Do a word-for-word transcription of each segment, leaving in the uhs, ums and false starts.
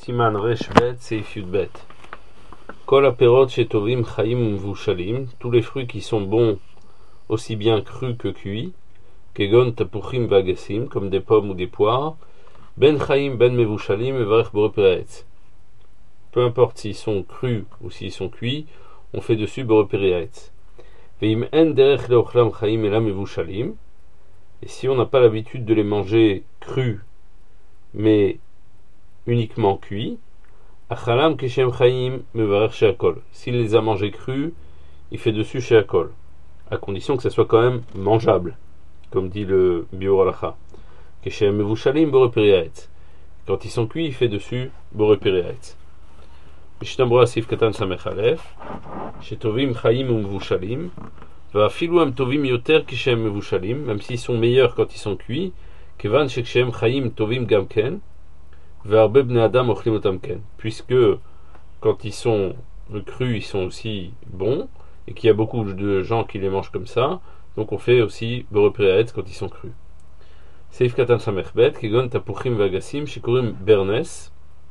Siman Resh Bet, Seif Yud Bet. Kol aperot shetovim chaim vushalim, tous les fruits qui sont bons aussi bien crus que cuits, kegon tapuchim vagassim, comme des pommes ou des poires, ben chaim ben mevushalim evarech boré peretz. Peu importe s'ils sont crus ou s'ils sont cuits, on fait dessus boré peretz. Veim en derech leochlam chaim elam mevushalim, et si on n'a pas l'habitude de les manger crus, mais uniquement cuits, achalam keshem chaim mevarech sheakol. S'il les a mangés crus, il fait dessus sheakol, à condition que ça soit quand même mangeable, comme dit le Biur Halacha. Keshem mevushalim boré peretz. Quand ils sont cuits, il fait dessus boré peretz. Mishnah Berurah Sif Katan Samech Aleph, shetovim chaim umvushalim, vafilu am tovim yoter keshem mevushalim, même s'ils sont meilleurs quand ils sont cuits, kevan shekeshem chaim tovim gamken, ve'arbe bnei adam ochlim otam ken, puisque quand ils sont crus, ils sont aussi bons, et qu'il y a beaucoup de gens qui les mangent comme ça, donc on fait aussi boré peretz quand ils sont crus. Seif Katan Samech Bet, kegon tapuchim vagassim, shekurim bernes,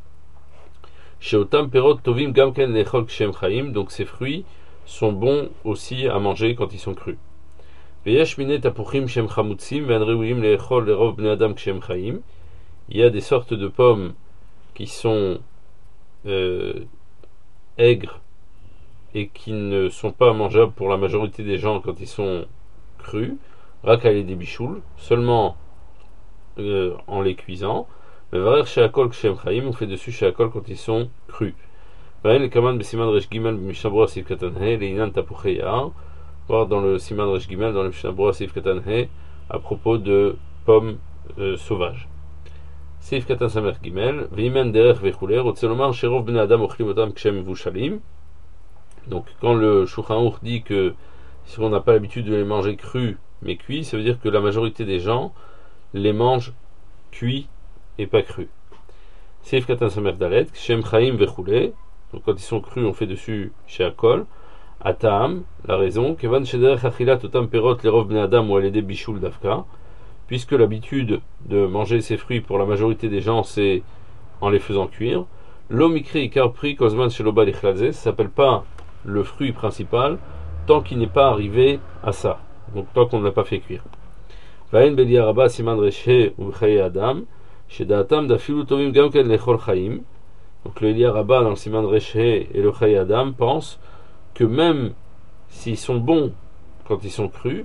sheotam perot tovim gamken lechol kshem chaim, donc ces fruits sont bons aussi à manger quand ils sont crus. Veyesh mine tapuchim shem chamutzim, ve'an reuim lechol lerov bnei adam kshem chaim. Il y a des sortes de pommes qui sont euh, aigres et qui ne sont pas mangeables pour la majorité des gens quand ils sont crus, rakalé des bichoul, seulement euh, en les cuisant. Mais varer sheakol kshem chaim, on fait dessus sheakol quand ils sont crus. Vayen kaman besiman resh gimel b'mishnah Berurah sif katan he leinan tapuchei ya'ar, voir dans le siman resh gimel dans le Mishnah Berurah sif katan he à propos de pommes euh, sauvages. Seif Katan Samer Gimel, Veimen derech vechouler, Otselomar Sherov bnei adam ochlim otam kshem vushalim. Donc, quand le Shulchan Aruch dit que si on n'a pas l'habitude de les manger crus mais cuits, ça veut dire que la majorité des gens les mangent cuits et pas crus. Seif Katan Samer Dalet, Kshem chaim vechouler. Donc, quand ils sont crus, on fait dessus sheakol. Atam, la raison, Kevan shederech achilat otam perot lerov bnei adam ou alede bishul davka. Puisque l'habitude de manger ces fruits pour la majorité des gens, c'est en les faisant cuire. L'omikri karpri kozman sheloba lichladze, ça s'appelle pas le fruit principal tant qu'il n'est pas arrivé à ça, donc tant qu'on ne l'a pas fait cuire. Vahen belia rabba siman reshe u chaye adam, shedaatam dafilu tovim gamken lechol chaim. Donc le Elia Rabba dans le siman reshe et le chaye adam pense que même s'ils sont bons quand ils sont crus,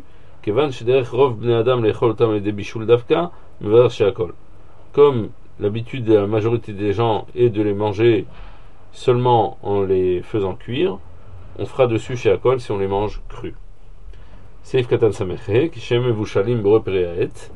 comme l'habitude de la majorité des gens est de les manger seulement en les faisant cuire, on fera dessus sheakol si on les mange crus. Seif Katan Sameche, Kishem Mevushalim boré peretz.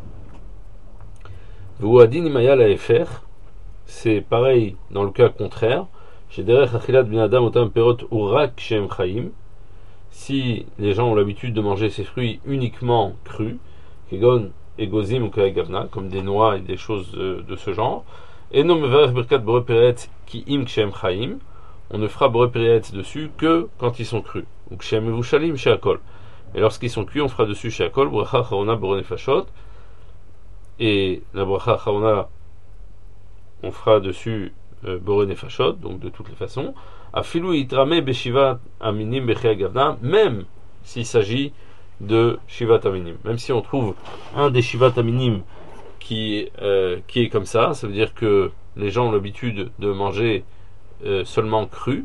V'uadin imaya laefer, c'est pareil dans le cas contraire. Shederech achilat bnei adam otam perot urak kshem chaim. Si les gens ont l'habitude de manger ces fruits uniquement crus, kegon egozim ou kaegavna, comme des noix et des choses de, de ce genre, et non mevarech birkat boré peretz ki im kshem chaim, on ne fera boré peretz dessus que quand ils sont crus, ou kshem mevushalim sheakol. Et lorsqu'ils sont cuits, on fera dessus sheakol, bracha charona boré nefashot, et la bracha charona, on fera dessus euh, boré nefashot, donc de toutes les façons. Afilou itrame beshivat aminim bechei gavna, même s'il s'agit de shivat aminim, même si on trouve un des shivat aminim qui euh, qui est comme ça, ça veut dire que les gens ont l'habitude de manger euh, seulement cru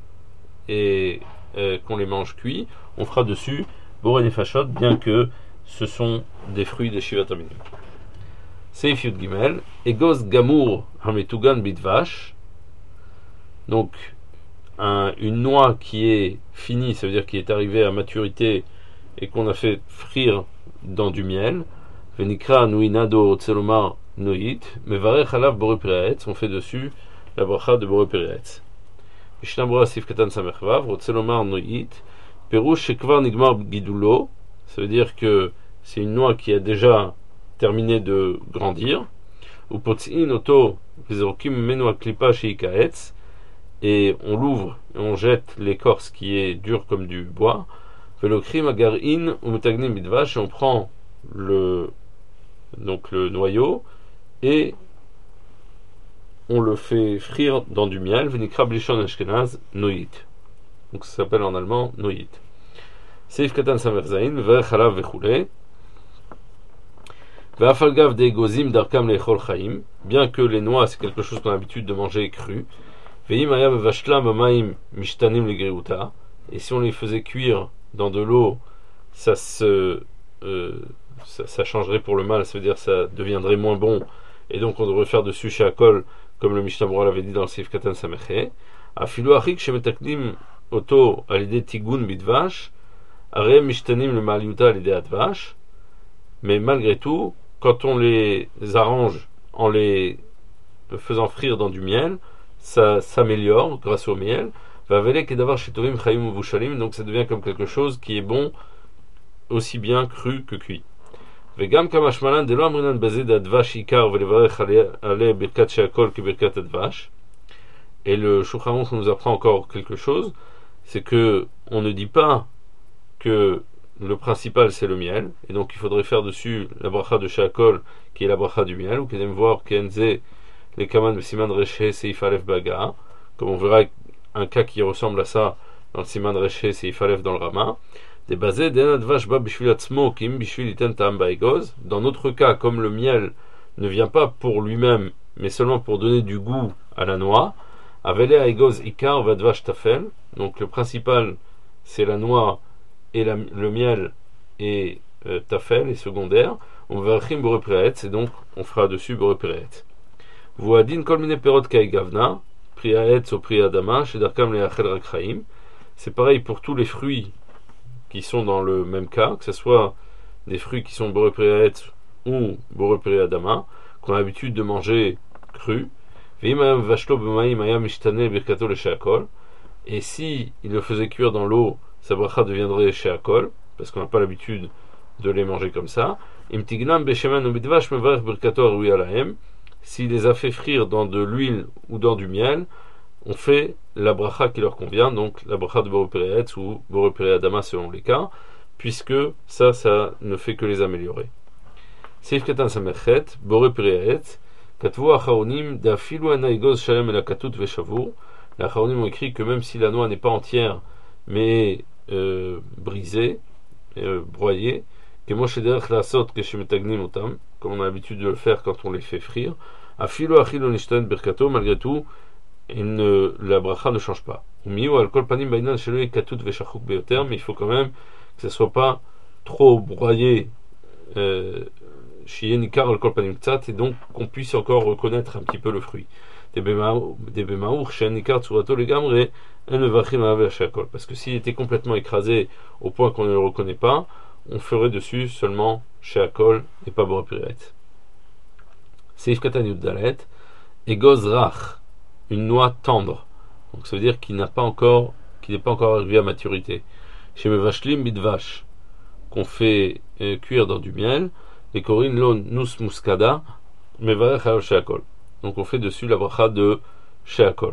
et euh, qu'on les mange cuits, on fera dessus boré nefashot, bien que ce sont des fruits des shivat aminim. Seif Yud Gimel, egos gamour hametugan bidvash, donc Un, une noix qui est finie, ça veut dire qui est arrivée à maturité et qu'on a fait frire dans du miel. Venikra nuinado tselomar noit, mevarech alav boré peretz, on fait dessus la bracha de boré peretz. Mishnah Berurah sif katan samech vav, tselomar noit, perush shekvar nigmar gidulo, ça veut dire que c'est une noix qui a déjà terminé de grandir. Ou potzin oto vezorkim menu aklipa sheikaetz, et on l'ouvre et on jette l'écorce qui est dure comme du bois. Velokrim agarin ou mutagnim bidvash, et on prend le donc le noyau et on le fait frire dans du miel, Venikra Blishon Ashkenaz, Noit. Donc ça s'appelle en allemand Noit. Seif Katan Samer Zain, Vech Halav Vechule. Ve'afalgav de Gozim Darkam Lechol Chaim. Bien que les noix, c'est quelque chose qu'on a l'habitude de manger cru. Ve'im Ayav Vashlam Amaim Mishtanim Legriuta. Et si on les faisait cuire dans de l'eau, ça se. Euh, ça, ça changerait pour le mal, ça veut dire que ça deviendrait moins bon. Et donc on devrait faire dessus chez Akol, comme le Mishnah Berurah l'avait dit dans le Seif Katan Sameche. Afilu achik shemetaklim oto alide tigun bidvash, arem mishtanim le maliuta alide advash. Mais malgré tout, quand on les arrange en les faisant frire dans du miel, ça s'améliore grâce au miel. Va velek et d'avoir chez Tovim chayim uvushalim, donc ça devient comme quelque chose qui est bon aussi bien cru que cuit. וגם כמשמען דלא אמרינן בזה דדבש עיקר ולברך עליה ברכת שהכל כברכת הדבש. Et le Shulchan Aruch nous apprend encore quelque chose, c'est que on ne dit pas que le principal c'est le miel, et donc il faudrait faire dessus la bracha de Shakol qui est la bracha du miel, ou qu'aime voir qu'enze les kaman de siman reshe seif alef baga, comme on verra un cas qui ressemble à ça dans le siman reshe seif alef dans le Rama. Dans notre cas, comme le miel ne vient pas pour lui-même, mais seulement pour donner du goût à la noix, donc le principal c'est la noix et la, le miel et euh, tafel est secondaire, on va et donc on fera dessus boreperet. Voadin kol mine perot kai gavna, priaetz ou priadama, shedarkam le achel rakchaim. C'est pareil pour tous les fruits qui sont dans le même cas, que ce soit des fruits qui sont boreperet ou boreperiadama, qu'on a l'habitude de manger cru. Et si il le faisait cuire dans l'eau, sa bracha deviendrait sheakol, parce qu'on n'a pas l'habitude de les manger comme ça. S'il les a fait frire dans de l'huile ou dans du miel, on fait la bracha qui leur convient, donc la bracha de boreperet ou boreperiadama selon les cas, puisque ça, ça ne fait que les améliorer. Seif katan samechet, boreperet, katvu acharonim d'afilu anaïgos shalem el akatut veshavur. Les acharonim ont écrit que même si la noix n'est pas entière, mais euh, brisée, euh, broyée, que moshe derech lasot que shemetagnim otam, comme on a l'habitude de le faire quand on les fait frire, afilu achilo nishtan berkato, malgré tout, et ne, la bracha ne change pas. Mais il faut quand même que ce ne soit pas trop broyé, euh, et donc qu'on puisse encore reconnaître un petit peu le fruit. Parce que s'il était complètement écrasé au point qu'on ne le reconnaît pas, on ferait dessus seulement sheakol et pas boreperet. Seif katan yud dalet, egoz rach, une noix tendre, donc ça veut dire qu'il n'a pas encore, qu'il n'est pas encore arrivé à maturité. Chez mevashlim bidvash, qu'on fait euh, cuire dans du miel, et korin lo nus muskada, mevarech al sheakol. Donc on fait dessus la bracha de sheakol.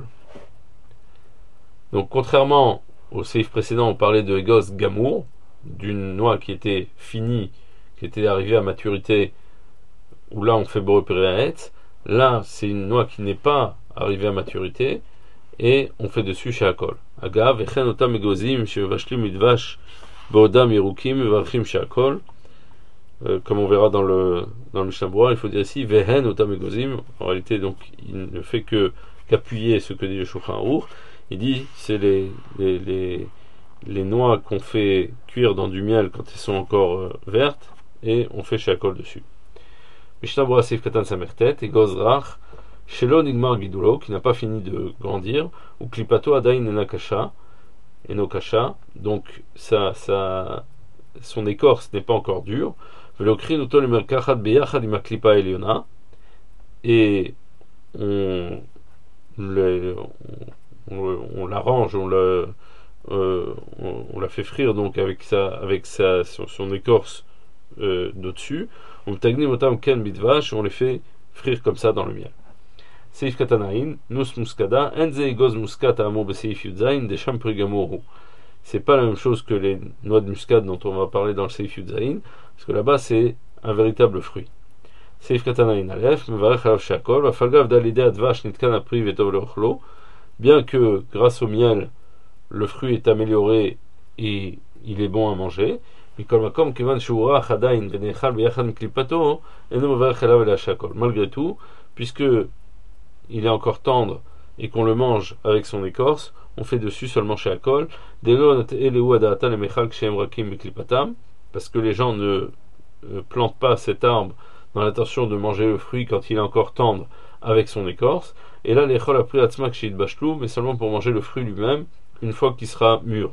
Donc contrairement au seif précédent, on parlait de egos gamour, d'une noix qui était finie, qui était arrivée à maturité, où là on fait boreperet. Là c'est une noix qui n'est pas arrivé à maturité et on fait dessus sheakol. Agav echen otam egozim shevashlim midvash beodam yerukim mevarchim sheakol. Comme on verra dans le dans le Mishnah Berurah, il faut dire ici vehen otam egozim. En réalité, donc il ne fait que qu'appuyer ce que dit le Shulchan Aruch. Il dit c'est les les les les noix qu'on fait cuire dans du miel quand elles sont encore euh, vertes et on fait sheakol dessus. Mishnah Berurah seif katan samertet egoz rach Shelo nigmar gidulo, qui n'a pas fini de grandir, ou klipato adain enakasha, enokasha, donc ça, ça, son écorce n'est pas encore dure. Velokrin uto le merkachat beyachad ima klipa eliona, et on, le, on, on l'arrange, on le, euh, on, on la fait frire donc avec sa, avec sa, son, son écorce euh, d'au-dessus. On tagnim otam ken bidvash, on les fait frire comme ça dans le miel. Seif katanain, nus muskada, enze egoz muskata amo beseif yudzain, desham prigamoru. C'est pas la même chose que les noix de muscade dont on va parler dans le seif yudzain, parce que là-bas c'est un véritable fruit. Seif Katanaïn Aleph, Mevarech Alav Shakol, Vafalgav Dalide Advash Nitkan Apri Vetov Leochlo, bien que grâce au miel, le fruit est amélioré et il est bon à manger. Malgré tout, puisque il est encore tendre et qu'on le mange avec son écorce, on fait dessus seulement chez Akol, parce que les gens ne plantent pas cet arbre dans l'intention de manger le fruit quand il est encore tendre avec son écorce, et là l'échol a pris atzmak chez Idbashlu, mais seulement pour manger le fruit lui-même une fois qu'il sera mûr.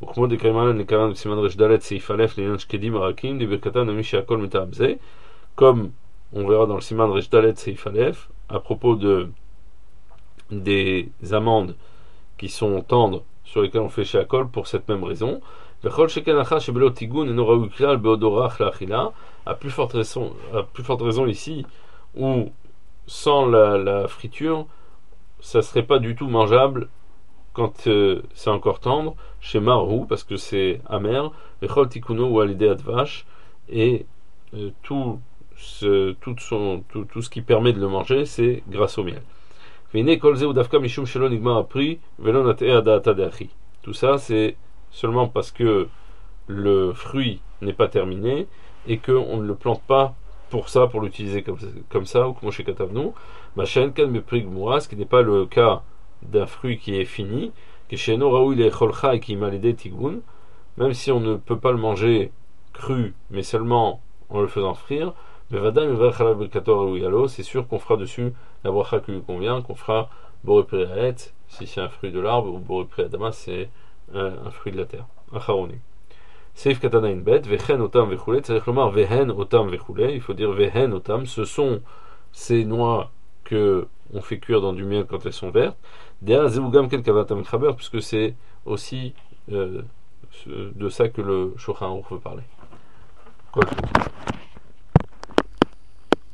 Comme on verra dans le Siman Reshdalet Seif Aleph à propos de des amandes qui sont tendres sur lesquelles on fait chez Akol pour cette même raison. À plus forte raison, à plus forte raison ici où sans la, la friture ça serait pas du tout mangeable quand euh, c'est encore tendre, chez Marou, parce que c'est amer, Vechol Tikuno ou Alidé Advash, et euh, tout, ce, tout, son, tout, tout ce qui permet de le manger, c'est grâce au miel. Tout ça, c'est seulement parce que le fruit n'est pas terminé et qu'on ne le plante pas pour ça, pour l'utiliser comme, comme ça, ou comme chez Katavnou. Machin Kan Meprig Moura, ce qui n'est pas le cas d'un fruit qui est fini, même si on ne peut pas le manger cru, mais seulement en le faisant frire, c'est sûr qu'on fera dessus la bracha qui lui convient, qu'on fera Boré Préaet, si c'est un fruit de l'arbre, ou Boré Préadama, c'est un, un fruit de la terre. Acharoni. Seif Katana in bet, Vehen Otam Vechule, c'est-à-dire Vehen Otam Vechule, il faut dire Vehen Otam, ce sont ces noix que on fait cuire dans du miel quand elles sont vertes, puisque c'est aussi euh, de ça que le Shulchan Aruch veut parler. Quoi,